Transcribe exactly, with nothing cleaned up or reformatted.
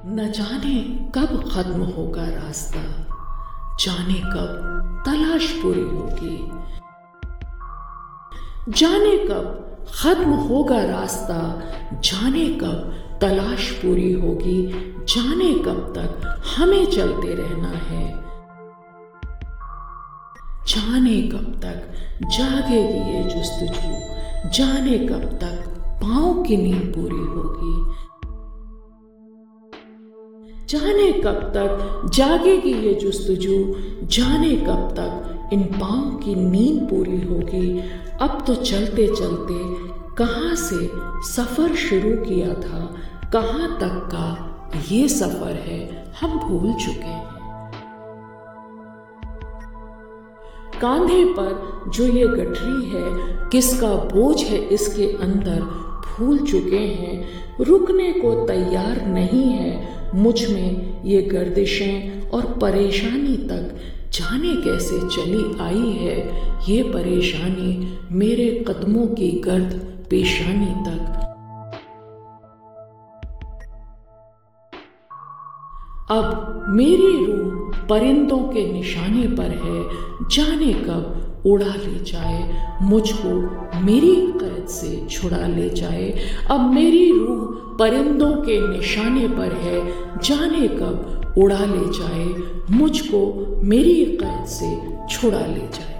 न जाने कब खत्म होगा रास्ता, जाने कब तलाश पूरी होगी। जाने कब खत्म होगा रास्ता, जाने कब तलाश पूरी होगी। जाने कब तक हमें चलते रहना है, जाने कब तक जागेगी ये जुस्तजू। जाने कब तक पाँव की नींद पूरी होगी। जाने कब तक जागेगी ये जुस्तजू। जाने कब तक इन पाँव की नींद पूरी होगी। अब तो चलते चलते कहाँ से सफर शुरू किया था, कहाँ तक का ये सफर है हम भूल चुके हैं। कांधे पर जो ये गठरी है, किसका बोझ है इसके अंदर भूल चुके हैं। रुकने को तैयार नहीं है मुझ में ये गर्दिशें, और परेशानी तक जाने कैसे चली आई है ये परेशानी मेरे कदमों की गर्द पेशानी तक। अब मेरी रूह परिंदों के निशाने पर है, जाने कब उड़ा ले जाए मुझको मेरी कैद से छुड़ा ले जाए। अब मेरी रूह परिंदों के निशाने पर है, जाने कब उड़ा ले जाए मुझको मेरी कैद से छुड़ा ले जाए।